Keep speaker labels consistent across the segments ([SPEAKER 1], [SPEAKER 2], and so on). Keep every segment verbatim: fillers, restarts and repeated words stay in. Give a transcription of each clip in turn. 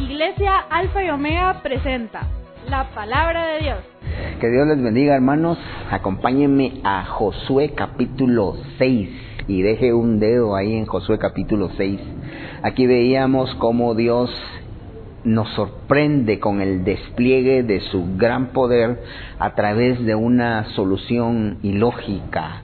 [SPEAKER 1] Iglesia Alfa y Omega presenta la palabra de Dios.
[SPEAKER 2] Que Dios les bendiga, hermanos. Acompáñenme a Josué capítulo seis y deje un dedo ahí en Josué capítulo seis. Aquí veíamos cómo Dios nos sorprende con el despliegue de su gran poder a través de una solución ilógica,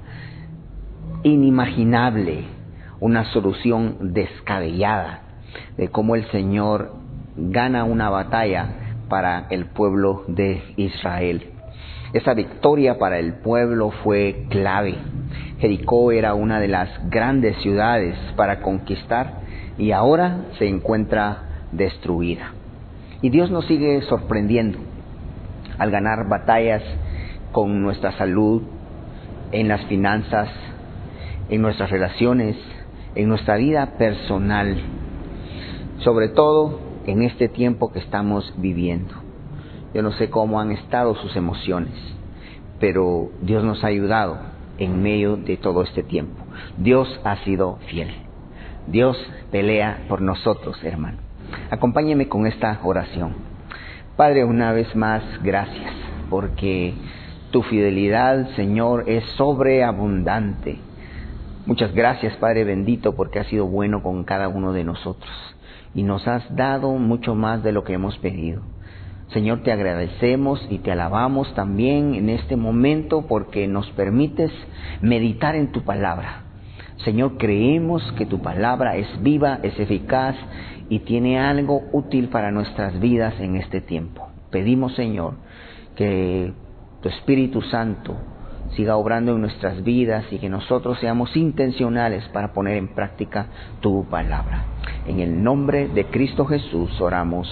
[SPEAKER 2] inimaginable, una solución descabellada de cómo el Señor gana una batalla para el pueblo de Israel. Esa victoria para el pueblo fue clave. Jericó era una de las grandes ciudades para conquistar y ahora se encuentra destruida. Y Dios nos sigue sorprendiendo al ganar batallas con nuestra salud, en las finanzas, en nuestras relaciones, en nuestra vida personal, sobre todo en este tiempo que estamos viviendo. Yo no sé cómo han estado sus emociones, pero Dios nos ha ayudado en medio de todo este tiempo. Dios ha sido fiel. Dios pelea por nosotros, hermano. Acompáñeme con esta oración. Padre, una vez más, gracias, porque tu fidelidad, Señor, es sobreabundante. Muchas gracias, Padre bendito, porque has sido bueno con cada uno de nosotros y nos has dado mucho más de lo que hemos pedido. Señor, te agradecemos y te alabamos también en este momento porque nos permites meditar en tu palabra. Señor, creemos que tu palabra es viva, es eficaz y tiene algo útil para nuestras vidas en este tiempo. Pedimos, Señor, que tu Espíritu Santo siga obrando en nuestras vidas y que nosotros seamos intencionales para poner en práctica tu palabra. En el nombre de Cristo Jesús oramos.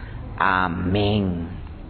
[SPEAKER 2] Amén.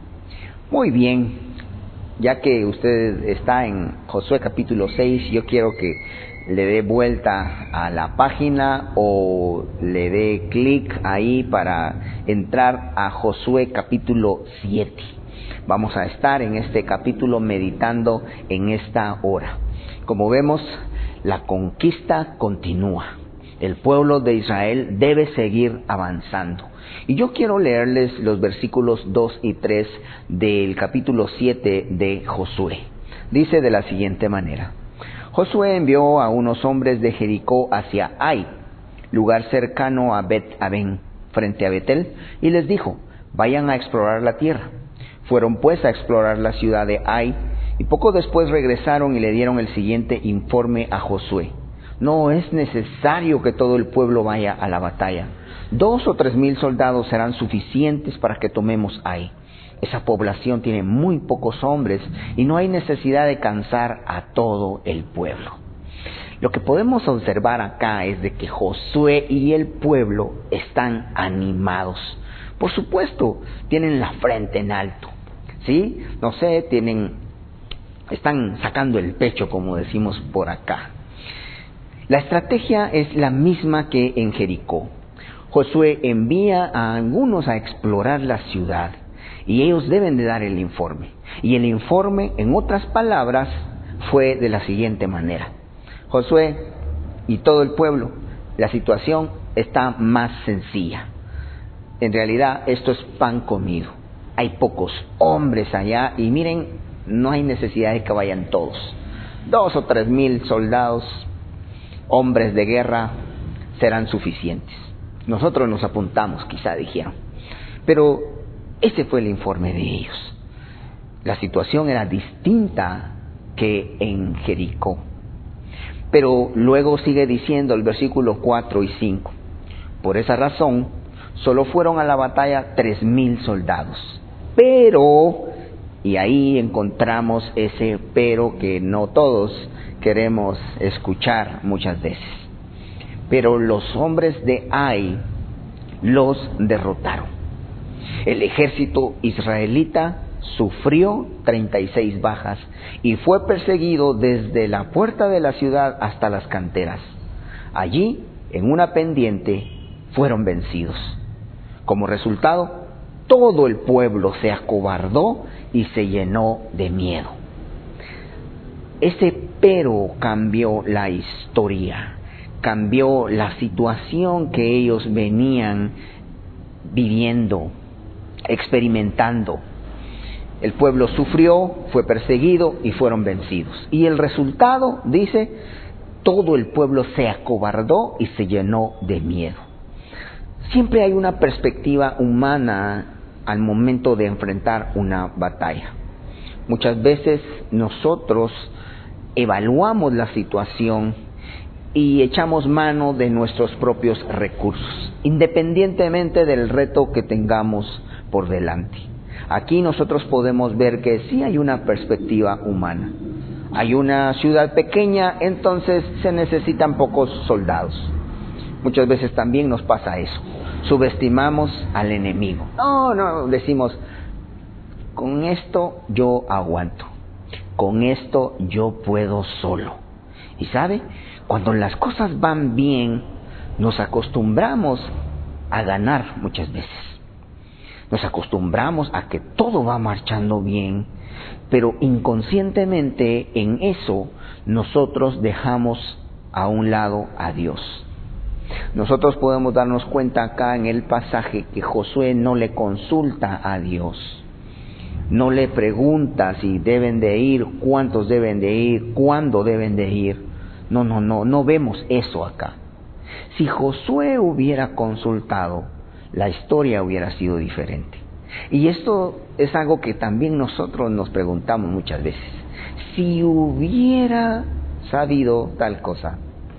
[SPEAKER 2] Muy bien, ya que usted está en Josué capítulo seis, yo quiero que le dé vuelta a la página o le dé clic ahí para entrar a Josué capítulo siete. Vamos a estar en este capítulo meditando en esta hora. Como vemos, la conquista continúa. El pueblo de Israel debe seguir avanzando. Y yo quiero leerles los versículos dos y tres del capítulo siete de Josué. Dice de la siguiente manera: Josué envió a unos hombres de Jericó hacia Ai, lugar cercano a Bet-Aven, frente a Betel, y les dijo: vayan a explorar la tierra. Fueron pues a explorar la ciudad de Ai, y poco después regresaron y le dieron el siguiente informe a Josué: no es necesario que todo el pueblo vaya a la batalla. Dos o tres mil soldados serán suficientes para que tomemos Ai. Esa población tiene muy pocos hombres y no hay necesidad de cansar a todo el pueblo. Lo que podemos observar acá es de que Josué y el pueblo están animados. Por supuesto, tienen la frente en alto, ¿sí? No sé, tienen, están sacando el pecho, como decimos por acá. La estrategia es la misma que en Jericó. Josué envía a algunos a explorar la ciudad y ellos deben de dar el informe. Y el informe, en otras palabras, fue de la siguiente manera: Josué y todo el pueblo, la situación está más sencilla. En realidad, esto es pan comido. Hay pocos hombres allá y miren, no hay necesidad de que vayan todos. Dos o tres mil soldados, hombres de guerra, serán suficientes. Nosotros nos apuntamos, quizá dijeron. Pero ese fue el informe de ellos. La situación era distinta que en Jericó. Pero luego sigue diciendo el versículo cuatro y cinco: por esa razón, solo fueron a la batalla tres mil soldados. Pero, y ahí encontramos ese pero que no todos queremos escuchar muchas veces. Pero los hombres de Ai los derrotaron. El ejército israelita sufrió treinta y seis bajas y fue perseguido desde la puerta de la ciudad hasta las canteras. Allí, en una pendiente, fueron vencidos. Como resultado, todo el pueblo se acobardó y se llenó de miedo. Ese pero cambió la historia, cambió la situación que ellos venían viviendo, experimentando. El pueblo sufrió, fue perseguido y fueron vencidos. Y el resultado, dice, todo el pueblo se acobardó y se llenó de miedo. Siempre hay una perspectiva humana al momento de enfrentar una batalla. Muchas veces nosotros evaluamos la situación y echamos mano de nuestros propios recursos, independientemente del reto que tengamos por delante. Aquí nosotros podemos ver que sí hay una perspectiva humana. Hay una ciudad pequeña, entonces se necesitan pocos soldados. Muchas veces también nos pasa eso. Subestimamos al enemigo. No, no, decimos, con esto yo aguanto. Con esto yo puedo solo. Y ¿sabe? Cuando las cosas van bien, nos acostumbramos a ganar muchas veces. Nos acostumbramos a que todo va marchando bien, pero inconscientemente en eso nosotros dejamos a un lado a Dios. Nosotros podemos darnos cuenta acá en el pasaje que Josué no le consulta a Dios. No le pregunta si deben de ir, cuántos deben de ir, cuándo deben de ir. No, no, no, no vemos eso acá. Si Josué hubiera consultado, la historia hubiera sido diferente. Y esto es algo que también nosotros nos preguntamos muchas veces. Si hubiera sabido tal cosa,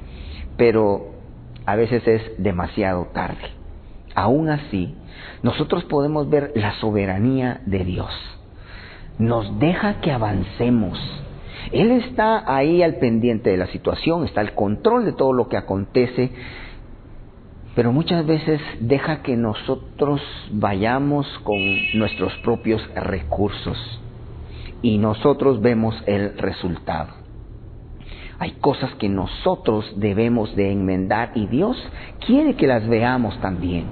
[SPEAKER 2] pero a veces es demasiado tarde. Aún así, nosotros podemos ver la soberanía de Dios. Nos deja que avancemos. Él está ahí al pendiente de la situación, está al control de todo lo que acontece, pero muchas veces deja que nosotros vayamos con nuestros propios recursos y nosotros vemos el resultado. Hay cosas que nosotros debemos de enmendar y Dios quiere que las veamos también.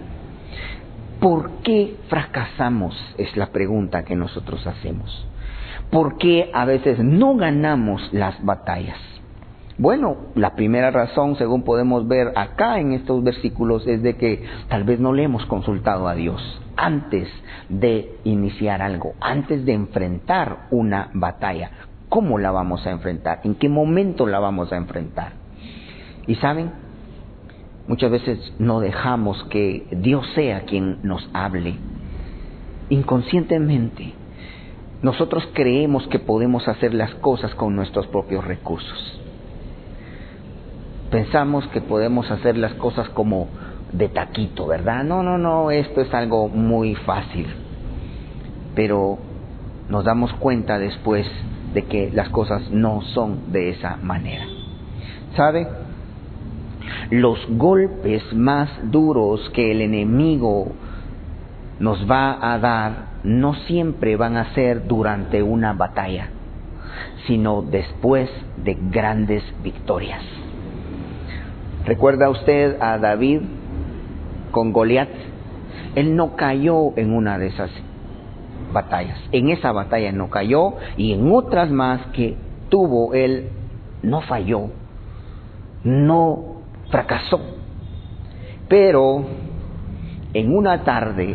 [SPEAKER 2] ¿Por qué fracasamos? Es la pregunta que nosotros hacemos. ¿Por qué a veces no ganamos las batallas? Bueno, la primera razón, según podemos ver acá en estos versículos, es de que tal vez no le hemos consultado a Dios antes de iniciar algo, antes de enfrentar una batalla. ¿Cómo la vamos a enfrentar? ¿En qué momento la vamos a enfrentar? Y saben, muchas veces no dejamos que Dios sea quien nos hable. Inconscientemente, nosotros creemos que podemos hacer las cosas con nuestros propios recursos. Pensamos que podemos hacer las cosas como de taquito, ¿verdad? No, no, no, esto es algo muy fácil. Pero nos damos cuenta después de que las cosas no son de esa manera. ¿Sabe? Los golpes más duros que el enemigo nos va a dar no siempre van a ser durante una batalla, sino después de grandes victorias. ¿Recuerda usted a David con Goliat? Él no cayó en una de esas batallas. En esa batalla no cayó y en otras más que tuvo él no falló, no fracasó. Pero en una tarde,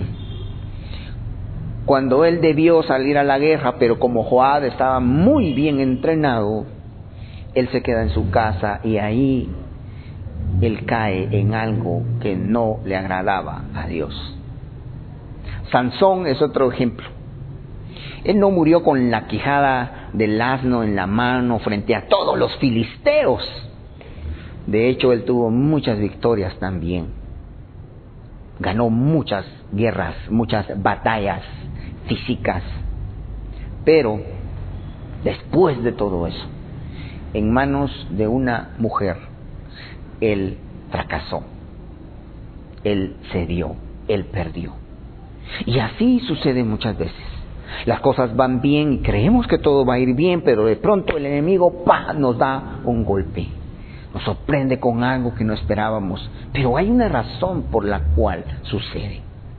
[SPEAKER 2] cuando él debió salir a la guerra, pero como Joab estaba muy bien entrenado, él se queda en su casa y ahí él cae en algo que no le agradaba a Dios. Sansón es otro ejemplo. Él no murió con la quijada del asno en la mano frente a todos los filisteos. De hecho, él tuvo muchas victorias también. Ganó muchas guerras, muchas batallas físicas. Pero después de todo eso, en manos de una mujer, él fracasó. Él cedió, él perdió. Y así sucede muchas veces. Las cosas van bien y creemos que todo va a ir bien, pero de pronto el enemigo ¡pah!, nos da un golpe. Nos sorprende con algo que no esperábamos, pero hay una razón por la cual sucede.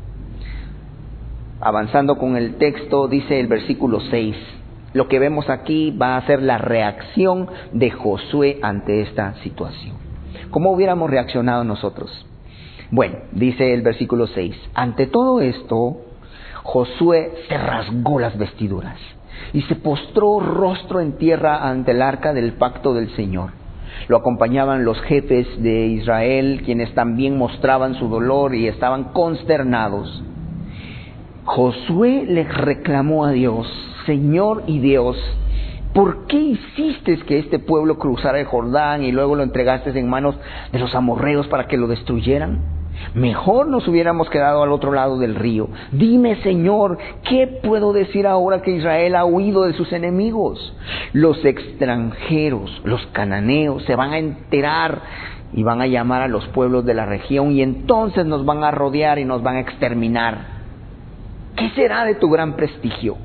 [SPEAKER 2] Avanzando con el texto, dice el versículo seis, lo que vemos aquí va a ser la reacción de Josué ante esta situación. ¿Cómo hubiéramos reaccionado nosotros? Bueno, dice el versículo seis, ante todo esto, Josué se rasgó las vestiduras y se postró rostro en tierra ante el arca del pacto del Señor. Lo acompañaban los jefes de Israel, quienes también mostraban su dolor y estaban consternados. Josué le reclamó a Dios: Señor y Dios, ¿por qué hiciste que este pueblo cruzara el Jordán y luego lo entregaste en manos de los amorreos para que lo destruyeran? Mejor nos hubiéramos quedado al otro lado del río. Dime, Señor, ¿qué puedo decir ahora que Israel ha huido de sus enemigos? Los extranjeros, los cananeos, se van a enterar y van a llamar a los pueblos de la región y entonces nos van a rodear y nos van a exterminar. ¿Qué será de tu gran prestigio?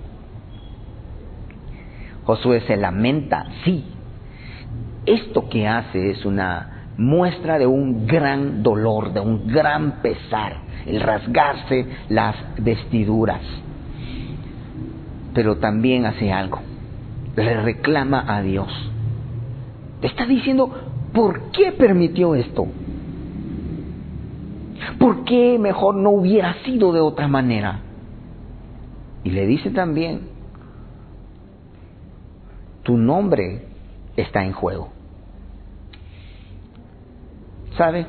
[SPEAKER 2] Josué se lamenta, sí. Esto que hace es una muestra de un gran dolor, de un gran pesar, el rasgarse las vestiduras. Pero también hace algo, le reclama a Dios. Te está diciendo, ¿por qué permitió esto? ¿Por qué mejor no hubiera sido de otra manera? Y le dice también, tu nombre está en juego. ¿Sabe?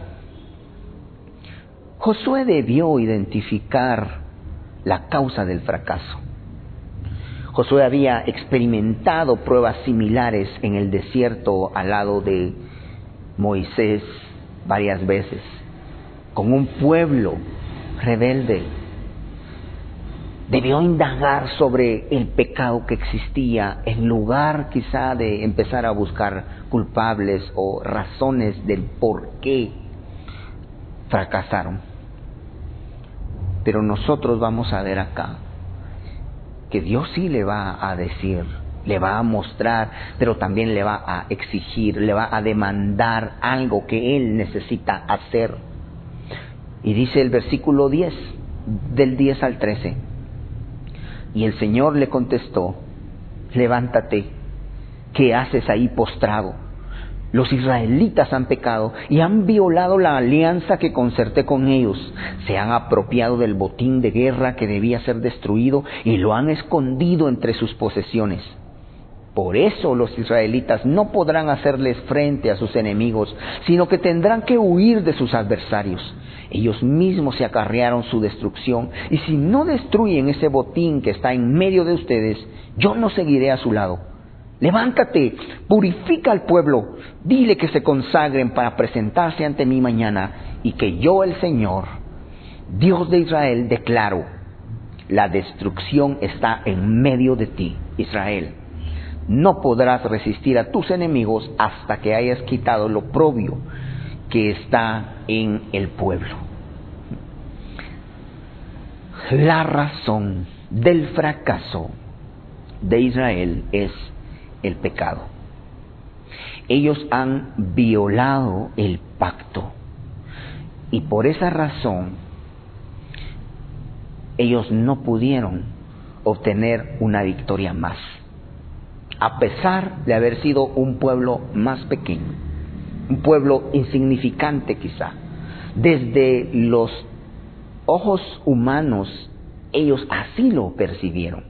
[SPEAKER 2] Josué debió identificar la causa del fracaso. Josué había experimentado pruebas similares en el desierto al lado de Moisés varias veces, con un pueblo rebelde. Debió indagar sobre el pecado que existía en lugar quizá de empezar a buscar culpables o razones del por qué fracasaron. Pero nosotros vamos a ver acá que Dios sí le va a decir, le va a mostrar, pero también le va a exigir, le va a demandar algo que Él necesita hacer. Y dice el versículo diez, del diez al trece. Y el Señor le contestó, levántate, ¿qué haces ahí postrado? Los israelitas han pecado y han violado la alianza que concerté con ellos. Se han apropiado del botín de guerra que debía ser destruido y lo han escondido entre sus posesiones. Por eso los israelitas no podrán hacerles frente a sus enemigos, sino que tendrán que huir de sus adversarios. Ellos mismos se acarrearon su destrucción, y si no destruyen ese botín que está en medio de ustedes, yo no seguiré a su lado. Levántate, purifica al pueblo, dile que se consagren para presentarse ante mí mañana, y que yo, el Señor, Dios de Israel, declaro: la destrucción está en medio de ti, Israel. No podrás resistir a tus enemigos hasta que hayas quitado lo oprobio que está en el pueblo. La razón del fracaso de Israel es el pecado. Ellos han violado el pacto y por esa razón ellos no pudieron obtener una victoria más, a pesar de haber sido un pueblo más pequeño, un pueblo insignificante quizá. Desde los ojos humanos, ellos así lo percibieron.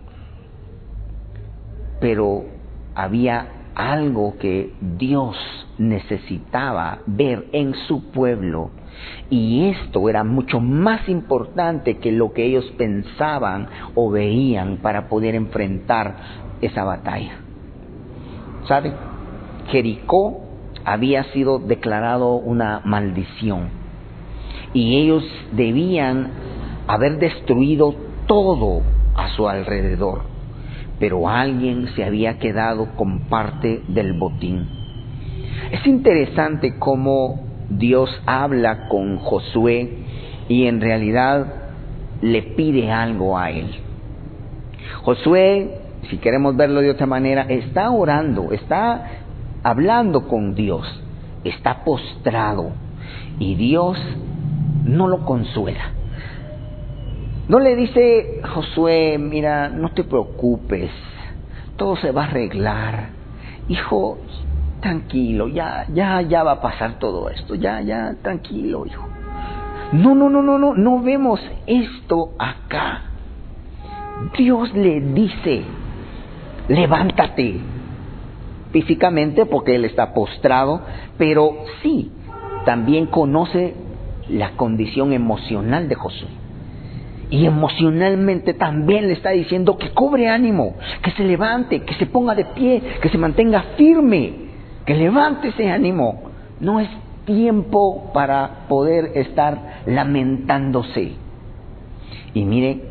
[SPEAKER 2] Pero había algo que Dios necesitaba ver en su pueblo, y esto era mucho más importante que lo que ellos pensaban o veían para poder enfrentar esa batalla. ¿Sabe? Jericó había sido declarado una maldición y ellos debían haber destruido todo a su alrededor, pero alguien se había quedado con parte del botín. Es interesante cómo Dios habla con Josué y en realidad le pide algo a él. Josué, si queremos verlo de otra manera, está orando, está hablando con Dios, está postrado, y Dios no lo consuela. No le dice: Josué, mira, no te preocupes, todo se va a arreglar. Hijo, tranquilo, ya, ya, ya va a pasar todo esto, ya, ya, tranquilo, hijo. No, no, no, no, no, no vemos esto acá. Dios le dice, levántate, físicamente porque él está postrado, pero sí, también conoce la condición emocional de Josué. Y emocionalmente también le está diciendo que cobre ánimo, que se levante, que se ponga de pie, que se mantenga firme, que levante ese ánimo. No es tiempo para poder estar lamentándose. Y mire,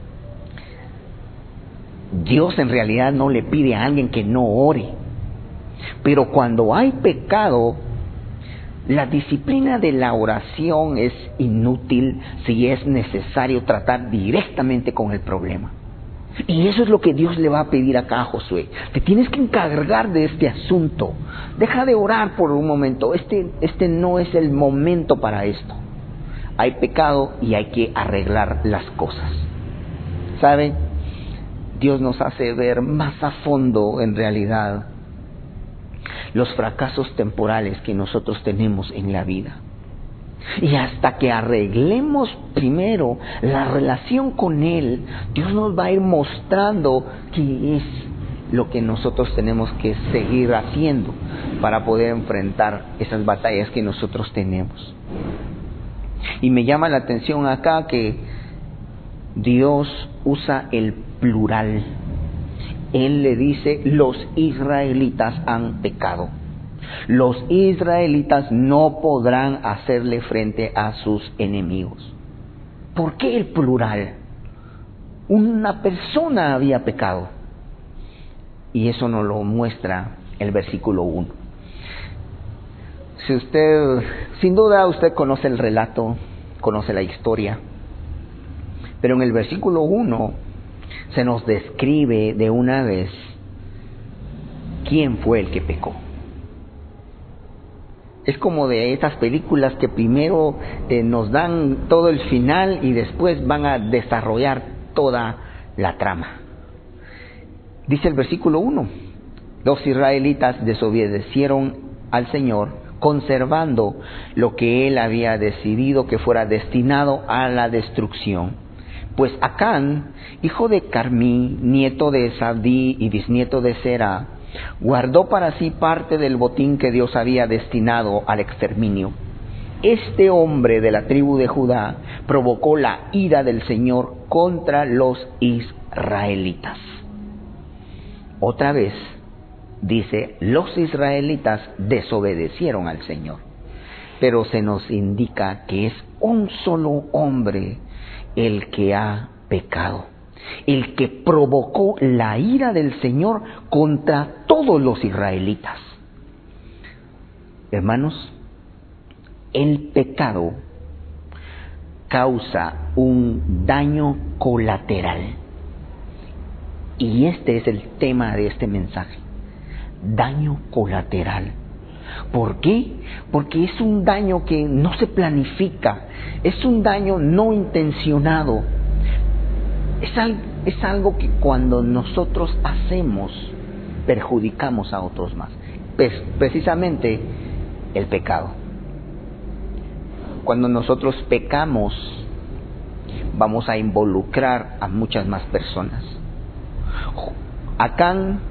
[SPEAKER 2] Dios en realidad no le pide a alguien que no ore. Pero cuando hay pecado, la disciplina de la oración es inútil si es necesario tratar directamente con el problema. Y eso es lo que Dios le va a pedir acá a Josué. Te tienes que encargar de este asunto. Deja de orar por un momento. Este, este no es el momento para esto. Hay pecado y hay que arreglar las cosas. ¿Sabe? Dios nos hace ver más a fondo en realidad los fracasos temporales que nosotros tenemos en la vida. Y hasta que arreglemos primero la relación con Él, Dios nos va a ir mostrando qué es lo que nosotros tenemos que seguir haciendo para poder enfrentar esas batallas que nosotros tenemos. Y me llama la atención acá que Dios usa el plural. Él le dice, los israelitas han pecado. Los israelitas no podrán hacerle frente a sus enemigos. ¿Por qué el plural? Una persona había pecado. Y eso nos lo muestra el versículo uno. Si usted, sin duda usted conoce el relato, conoce la historia. Pero en el versículo uno se nos describe de una vez quién fue el que pecó. Es como de estas películas que primero eh, nos dan todo el final y después van a desarrollar toda la trama. Dice el versículo uno, los israelitas desobedecieron al Señor, conservando lo que Él había decidido que fuera destinado a la destrucción. Pues Acán, hijo de Carmí, nieto de Sabdí y bisnieto de Será, guardó para sí parte del botín que Dios había destinado al exterminio. Este hombre de la tribu de Judá provocó la ira del Señor contra los israelitas. Otra vez dice, los israelitas desobedecieron al Señor. Pero se nos indica que es un solo hombre el que ha pecado, el que provocó la ira del Señor contra todos los israelitas. Hermanos, el pecado causa un daño colateral. Y este es el tema de este mensaje, daño colateral. ¿Por qué? Porque es un daño que no se planifica, es un daño no intencionado, es, al, es algo que cuando nosotros hacemos perjudicamos a otros más. Pues precisamente el pecado. Cuando nosotros pecamos vamos a involucrar a muchas más personas. Acán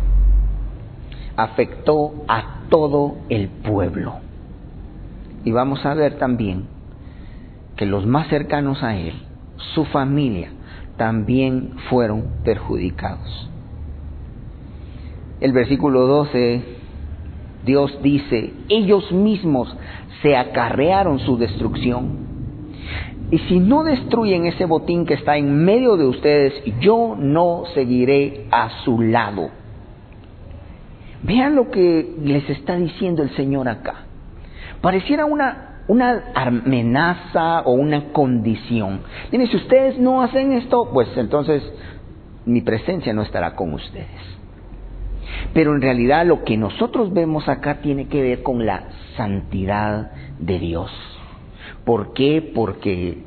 [SPEAKER 2] afectó a todo el pueblo. Y vamos a ver también que los más cercanos a él, su familia, también fueron perjudicados. El versículo doce, Dios dice, ellos mismos se acarrearon su destrucción. Y si no destruyen ese botín que está en medio de ustedes, yo no seguiré a su lado. Vean lo que les está diciendo el Señor acá. Pareciera una, una amenaza o una condición. Miren, si ustedes no hacen esto, pues entonces mi presencia no estará con ustedes. Pero en realidad lo que nosotros vemos acá tiene que ver con la santidad de Dios. ¿Por qué? Porque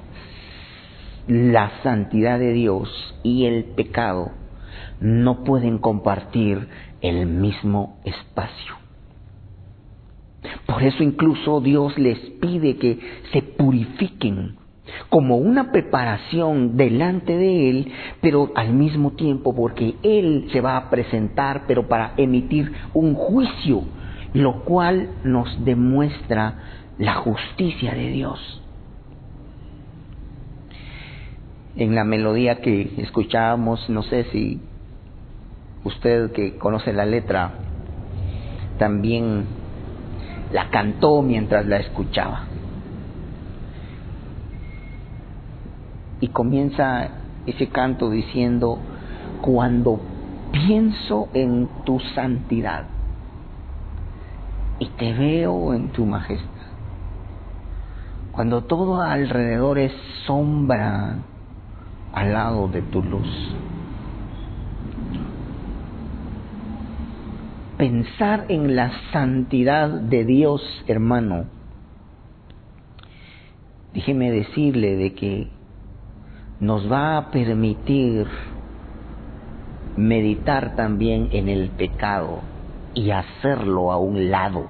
[SPEAKER 2] la santidad de Dios y el pecado no pueden compartir el mismo espacio. Por eso incluso Dios les pide que se purifiquen como una preparación delante de Él, pero al mismo tiempo porque Él se va a presentar, pero para emitir un juicio, lo cual nos demuestra la justicia de Dios. En la melodía que escuchábamos, no sé si usted que conoce la letra también la cantó mientras la escuchaba. Y comienza ese canto diciendo: cuando pienso en tu santidad y te veo en tu majestad, cuando todo alrededor es sombra al lado de tu luz. Pensar en la santidad de Dios, hermano, déjeme decirle de que nos va a permitir meditar también en el pecado y hacerlo a un lado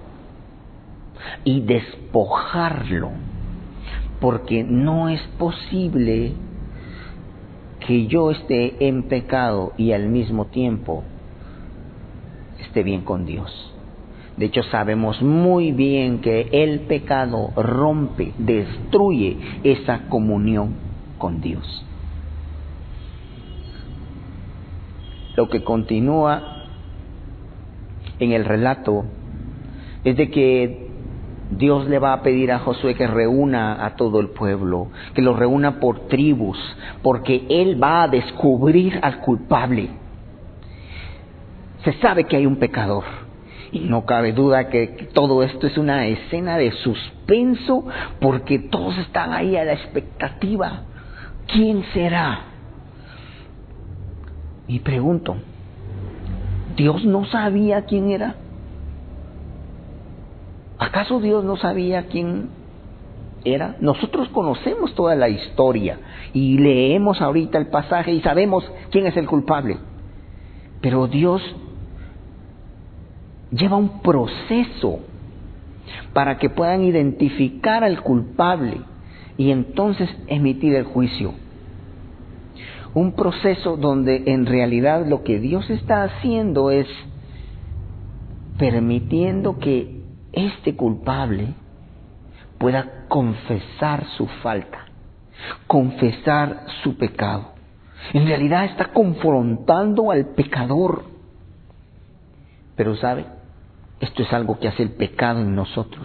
[SPEAKER 2] y despojarlo, porque no es posible que yo esté en pecado y al mismo tiempo esté bien con Dios. De hecho, sabemos muy bien que el pecado rompe, destruye esa comunión con Dios. Lo que continúa en el relato es de que Dios le va a pedir a Josué que reúna a todo el pueblo, que lo reúna por tribus, porque él va a descubrir al culpable. Se sabe que hay un pecador y no cabe duda que todo esto es una escena de suspenso, porque todos están ahí a la expectativa. ¿Quién será? Y pregunto, ¿Dios no sabía quién era? ¿Acaso Dios no sabía quién era? Nosotros conocemos toda la historia y leemos ahorita el pasaje y sabemos quién es el culpable. Pero Dios lleva un proceso para que puedan identificar al culpable y entonces emitir el juicio. Un proceso donde en realidad lo que Dios está haciendo es permitiendo que este culpable pueda confesar su falta, confesar su pecado. En realidad está confrontando al pecador. Pero ¿sabe? Esto es algo que hace el pecado en nosotros.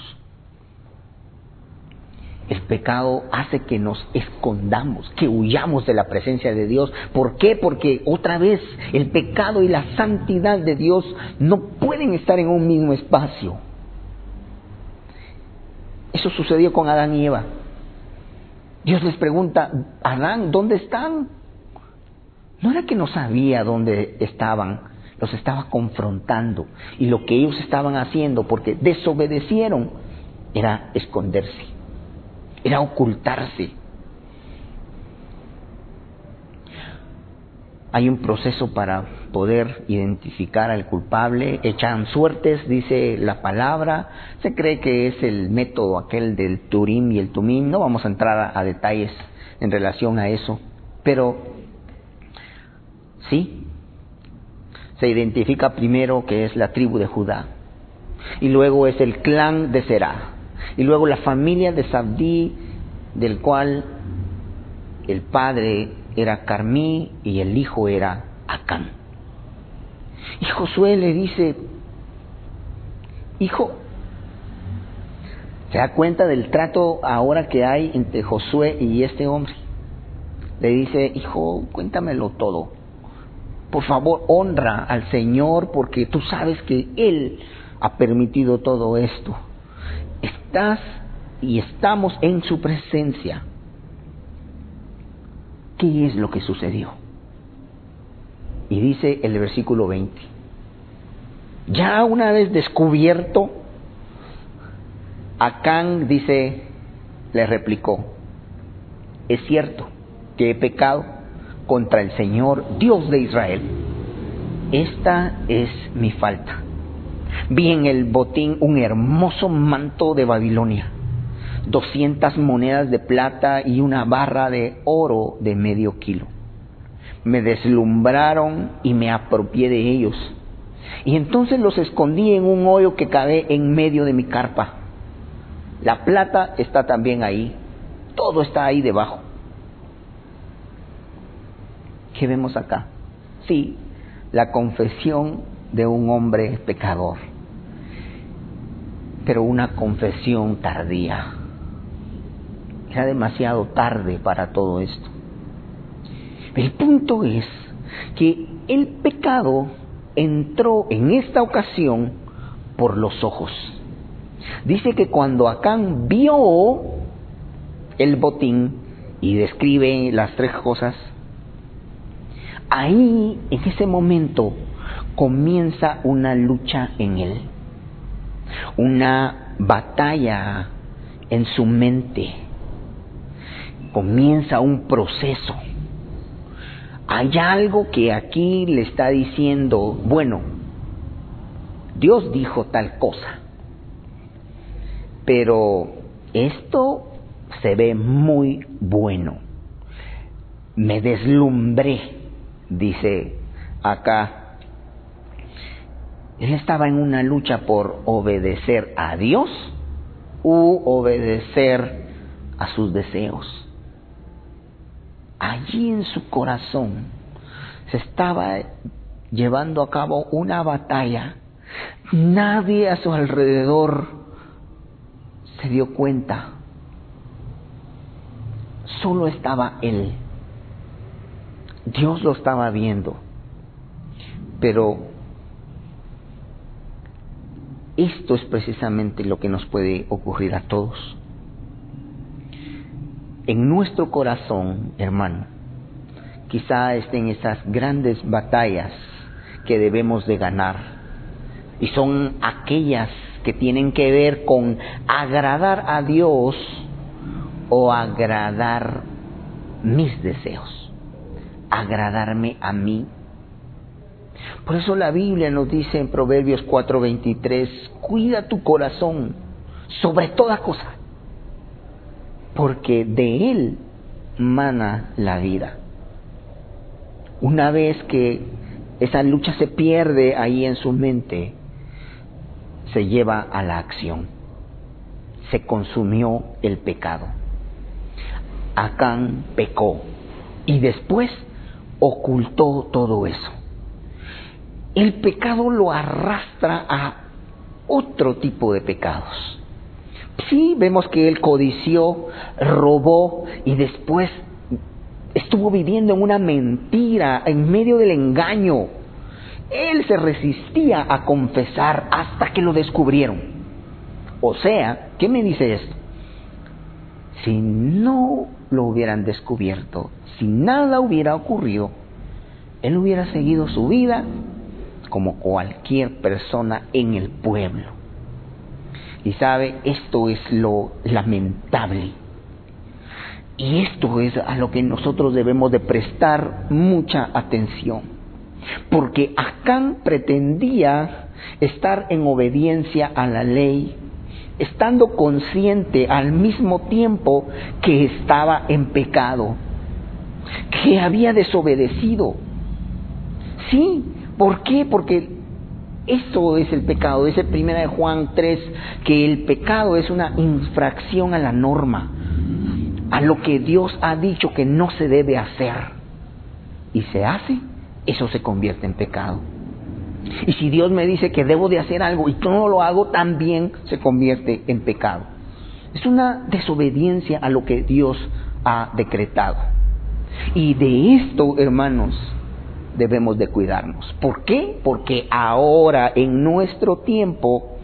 [SPEAKER 2] El pecado hace que nos escondamos, que huyamos de la presencia de Dios. ¿Por qué? Porque otra vez el pecado y la santidad de Dios no pueden estar en un mismo espacio. Eso sucedió con Adán y Eva. Dios les pregunta: Adán, ¿dónde están? No era que no sabía dónde estaban, los estaba confrontando. Y lo que ellos estaban haciendo, porque desobedecieron, era esconderse. Era ocultarse. Hay un proceso para poder identificar al culpable. Echan suertes, dice la palabra. Se cree que es el método aquel del Turim y el Tumim. No vamos a entrar a, a detalles en relación a eso. Pero sí, se identifica primero que es la tribu de Judá. Y luego es el clan de Será. Y luego la familia de Zabdí, del cual el padre era Carmí y el hijo era Acán. Y Josué le dice: hijo, ¿se da cuenta del trato ahora que hay entre Josué y este hombre? Le dice: hijo, cuéntamelo todo. Por favor, honra al Señor, porque tú sabes que Él ha permitido todo esto. Estás y estamos en su presencia. ¿Qué es lo que sucedió? Y dice el versículo veinte: ya una vez descubierto, Acán, dice, le replicó: es cierto que he pecado contra el Señor, Dios de Israel. Esta es mi falta. Vi en el botín un hermoso manto de Babilonia, doscientas monedas de plata y una barra de oro de medio kilo. Me deslumbraron y me apropié de ellos. Y entonces los escondí en un hoyo que cavé en medio de mi carpa. La plata está también ahí. Todo está ahí debajo. ¿Qué vemos acá? Sí, la confesión de un hombre pecador, pero una confesión tardía. Era demasiado tarde para todo esto. El punto es que el pecado entró en esta ocasión por los ojos. Dice que cuando Acán vio el botín, y describe las tres cosas, ahí, en ese momento, comienza una lucha en él, una batalla en su mente, comienza un proceso. Hay algo que aquí le está diciendo, bueno, Dios dijo tal cosa, pero esto se ve muy bueno. Me deslumbré, dice acá. Él estaba en una lucha por obedecer a Dios u obedecer a sus deseos. Allí en su corazón se estaba llevando a cabo una batalla. Nadie a su alrededor se dio cuenta. Solo estaba él. Dios lo estaba viendo. Pero esto es precisamente lo que nos puede ocurrir a todos. En nuestro corazón, hermano, quizá estén esas grandes batallas que debemos de ganar. Y son aquellas que tienen que ver con agradar a Dios o agradar mis deseos, agradarme a mí. Por eso la Biblia nos dice en Proverbios cuatro veintitrés, cuida tu corazón sobre toda cosa, porque de él mana la vida. Una vez que esa lucha se pierde ahí en su mente, se lleva a la acción. Se consumió el pecado. Acán pecó y después ocultó todo eso. El pecado lo arrastra a otro tipo de pecados. Sí, vemos que él codició, robó y después estuvo viviendo en una mentira, en medio del engaño. Él se resistía a confesar hasta que lo descubrieron. O sea, ¿qué me dice esto? Si no lo hubieran descubierto, si nada hubiera ocurrido, él hubiera seguido su vida como cualquier persona en el pueblo. Y sabe, esto es lo lamentable. Y esto es a lo que nosotros debemos de prestar mucha atención. Porque Acán pretendía estar en obediencia a la ley, estando consciente al mismo tiempo que estaba en pecado, que había desobedecido. Sí, ¿por qué? Porque eso es el pecado. Dice primera de Juan tres que el pecado es una infracción a la norma, a lo que Dios ha dicho que no se debe hacer, y se hace, eso se convierte en pecado. Y si Dios me dice que debo de hacer algo y yo no lo hago, también se convierte en pecado. Es una desobediencia a lo que Dios ha decretado. Y de esto, hermanos, debemos de cuidarnos. ¿Por qué? Porque ahora, en nuestro tiempo,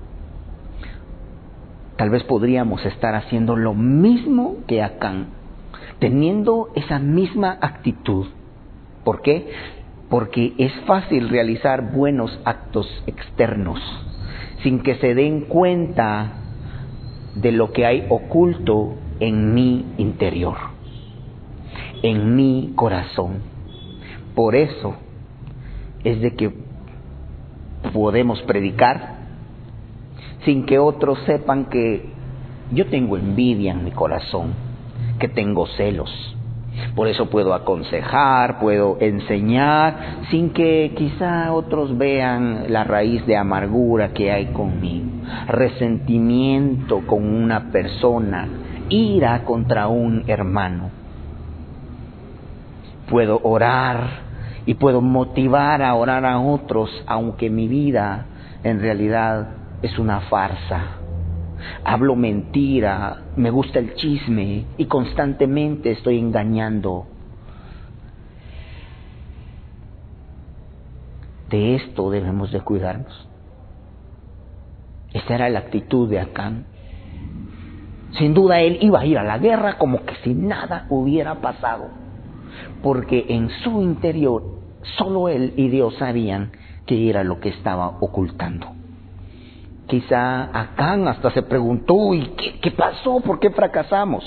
[SPEAKER 2] tal vez podríamos estar haciendo lo mismo que Acán, teniendo esa misma actitud. ¿Por qué? Porque es fácil realizar buenos actos externos sin que se den cuenta de lo que hay oculto en mi interior, en mi corazón. Por eso es de que podemos predicar sin que otros sepan que yo tengo envidia en mi corazón, que tengo celos. Por eso puedo aconsejar, puedo enseñar, sin que quizá otros vean la raíz de amargura que hay conmigo, resentimiento con una persona, ira contra un hermano. Puedo orar y puedo motivar a orar a otros, aunque mi vida en realidad es una farsa. Hablo mentira, me gusta el chisme y constantemente estoy engañando. De esto debemos de cuidarnos. Esta era la actitud de Acán. Sin duda él iba a ir a la guerra como que si nada hubiera pasado, porque en su interior solo él y Dios sabían qué era lo que estaba ocultando. Quizá Acán hasta se preguntó, ¿y qué, qué pasó? ¿Por qué fracasamos?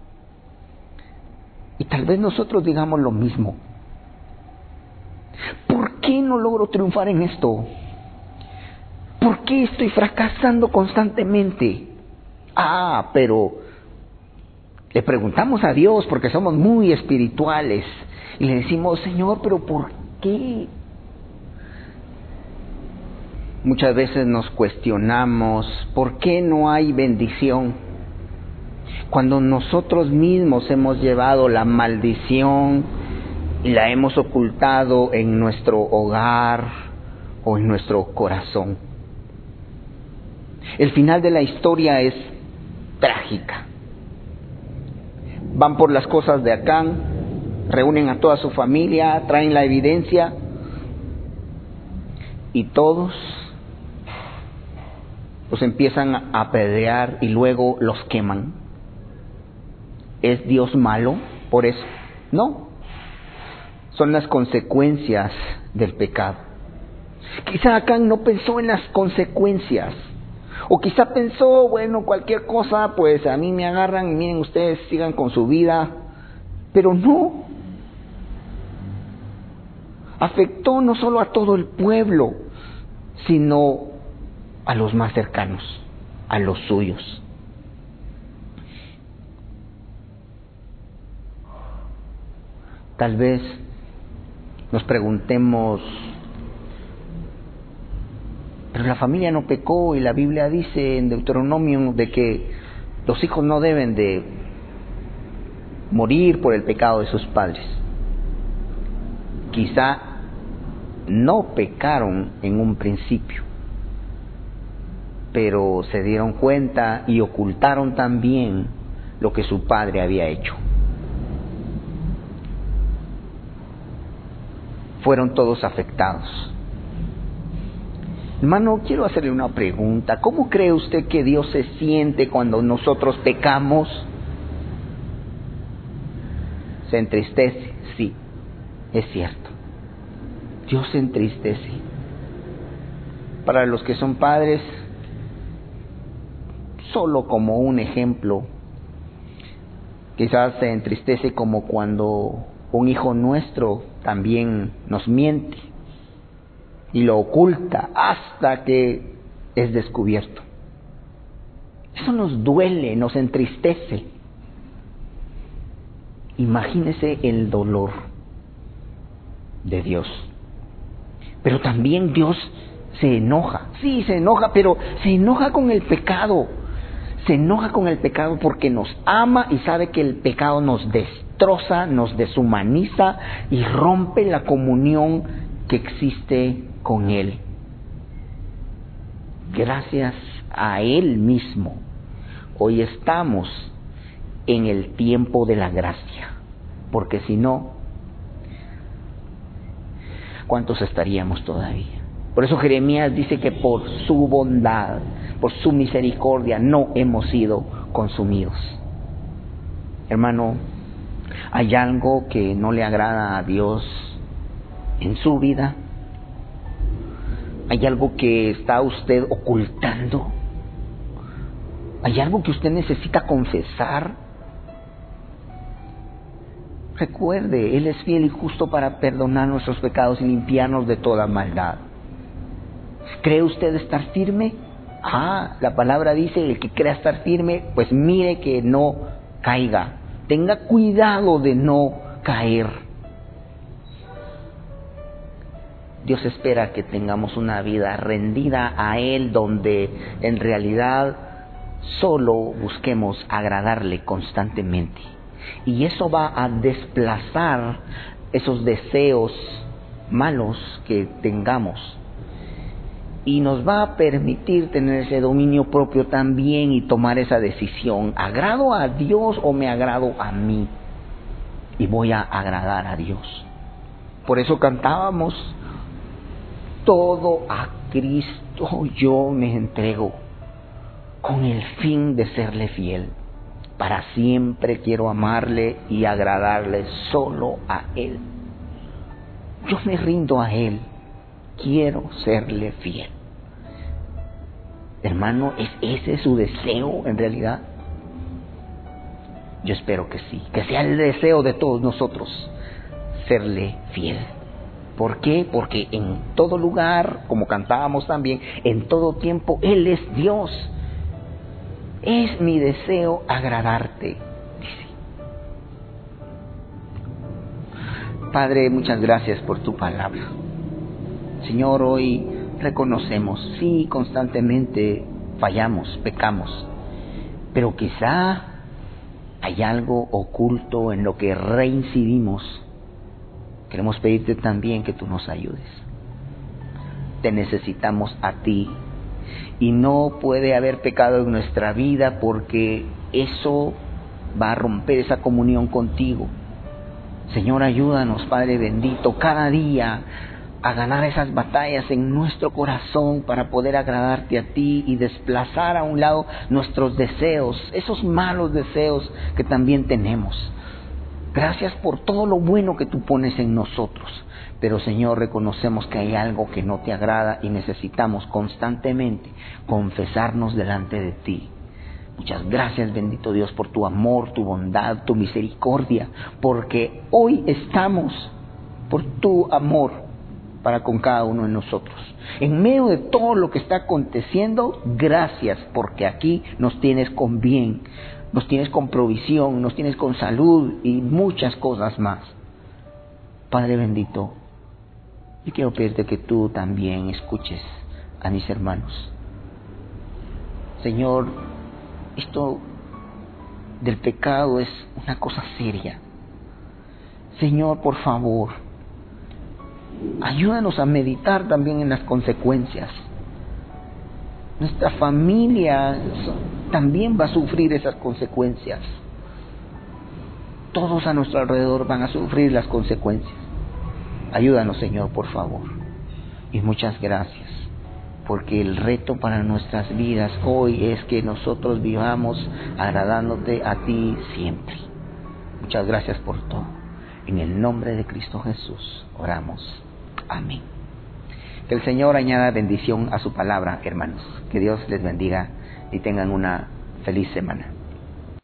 [SPEAKER 2] Y tal vez nosotros digamos lo mismo. ¿Por qué no logro triunfar en esto? ¿Por qué estoy fracasando constantemente? Ah, pero le preguntamos a Dios porque somos muy espirituales y le decimos, Señor, ¿pero por qué? Muchas veces nos cuestionamos, ¿por qué no hay bendición? Cuando nosotros mismos hemos llevado la maldición y la hemos ocultado en nuestro hogar o en nuestro corazón. El final de la historia es trágica. Van por las cosas de Acán, reúnen a toda su familia, traen la evidencia y todos los empiezan a apedrear y luego los queman. ¿Es Dios malo por eso? No. Son las consecuencias del pecado. Quizá Acán no pensó en las consecuencias. O quizá pensó, bueno, cualquier cosa, pues a mí me agarran y miren ustedes, sigan con su vida. Pero no. Afectó no solo a todo el pueblo, sino a los más cercanos, a los suyos. Tal vez nos preguntemos, pero la familia no pecó y la Biblia dice en Deuteronomio de que los hijos no deben de morir por el pecado de sus padres. Quizá no pecaron en un principio, pero se dieron cuenta y ocultaron también lo que su padre había hecho. Fueron todos afectados. Hermano, quiero hacerle una pregunta. ¿Cómo cree usted que Dios se siente cuando nosotros pecamos? ¿Se entristece? Sí, es cierto. Dios se entristece. Para los que son padres, solo como un ejemplo, quizás se entristece como cuando un hijo nuestro también nos miente y lo oculta hasta que es descubierto. Eso nos duele, nos entristece. Imagínese el dolor de Dios. Pero también Dios se enoja. Sí, se enoja, pero se enoja con el pecado. Se enoja con el pecado porque nos ama y sabe que el pecado nos destroza, nos deshumaniza y rompe la comunión que existe con Él. Gracias a Él mismo, hoy estamos en el tiempo de la gracia, porque si no, ¿cuántos estaríamos todavía? Por eso Jeremías dice que por su bondad, por su misericordia, no hemos sido consumidos. Hermano, ¿hay algo que no le agrada a Dios en su vida? ¿Hay algo que está usted ocultando? ¿Hay algo que usted necesita confesar? Recuerde, Él es fiel y justo para perdonar nuestros pecados y limpiarnos de toda maldad. ¿Cree usted estar firme? Ah, la palabra dice, el que crea estar firme, pues mire que no caiga. Tenga cuidado de no caer. Dios espera que tengamos una vida rendida a Él, donde en realidad solo busquemos agradarle constantemente. Y eso va a desplazar esos deseos malos que tengamos. Y nos va a permitir tener ese dominio propio también y tomar esa decisión. ¿Agrado a Dios o me agrado a mí? Y voy a agradar a Dios. Por eso cantábamos, todo a Cristo yo me entrego, con el fin de serle fiel. Para siempre quiero amarle y agradarle solo a Él. Yo me rindo a Él, quiero serle fiel. Hermano, ¿es ese su deseo en realidad? Yo espero que sí, que sea el deseo de todos nosotros, serle fiel. ¿Por qué? Porque en todo lugar, como cantábamos también, en todo tiempo, Él es Dios. Es mi deseo agradarte, dice. Padre, muchas gracias por tu palabra. Señor, hoy reconocemos, sí, constantemente fallamos, pecamos, pero quizá hay algo oculto en lo que reincidimos. Queremos pedirte también que tú nos ayudes. Te necesitamos a ti y no puede haber pecado en nuestra vida, porque eso va a romper esa comunión contigo. Señor, ayúdanos, Padre bendito, cada día a ganar esas batallas en nuestro corazón para poder agradarte a ti y desplazar a un lado nuestros deseos, esos malos deseos que también tenemos. Gracias por todo lo bueno que tú pones en nosotros, pero Señor, reconocemos que hay algo que no te agrada y necesitamos constantemente confesarnos delante de ti. Muchas gracias, bendito Dios, por tu amor, tu bondad, tu misericordia, porque hoy estamos por tu amor para con cada uno de nosotros. En medio de todo lo que está aconteciendo, gracias, porque aquí nos tienes con bien, nos tienes con provisión, nos tienes con salud y muchas cosas más. Padre bendito, yo quiero pedirte que tú también escuches a mis hermanos. Señor, esto del pecado es una cosa seria. Señor, por favor, ayúdanos a meditar también en las consecuencias. Nuestra familia también va a sufrir esas consecuencias. Todos a nuestro alrededor van a sufrir las consecuencias. Ayúdanos, Señor, por favor. Y muchas gracias, porque el reto para nuestras vidas hoy es que nosotros vivamos agradándote a ti siempre. Muchas gracias por todo. En el nombre de Cristo Jesús oramos. Amén. Que el Señor añada bendición a su palabra, hermanos. Que Dios les bendiga y tengan una feliz semana.